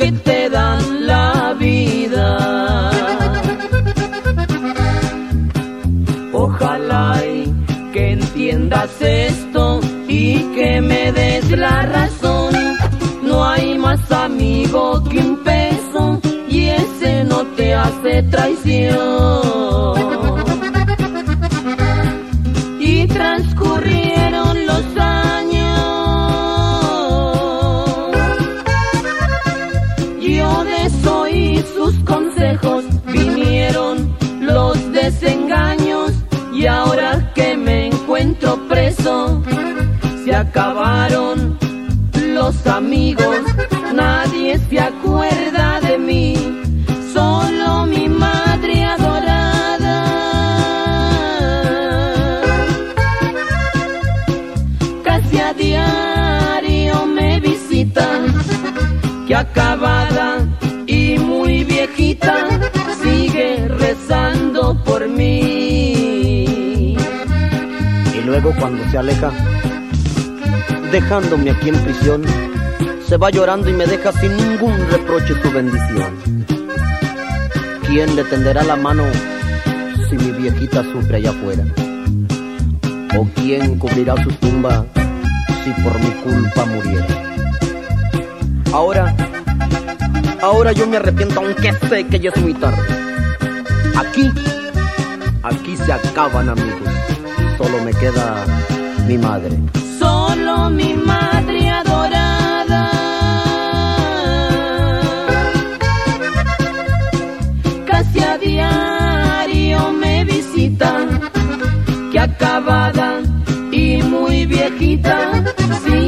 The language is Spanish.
que te dan la vida. Ojalá y que entiendas esto y que me des la razón. No hay más amigo que un peso y ese no te hace traición. Y transcurrieron los años, yo desoí sus consejos, vinieron los desengaños y ahora que me encuentro preso, se acabaron los amigos, nadie se acuerda de mí, solo mi madre adorada. Casi a diario me visita, que acabada y muy viejita, sigue rezando por mí. Y luego cuando se aleja, dejándome aquí en prisión, se va llorando y me deja sin ningún reproche su bendición. ¿Quién le tenderá la mano si mi viejita sufre allá afuera? ¿O quién cubrirá su tumba si por mi culpa muriera? Ahora yo me arrepiento, aunque sé que ya es muy tarde. Aquí se acaban, amigos, solo me queda mi madre. Solo mi madre adorada. Casi a diario me visita, que acabada y muy viejita, sí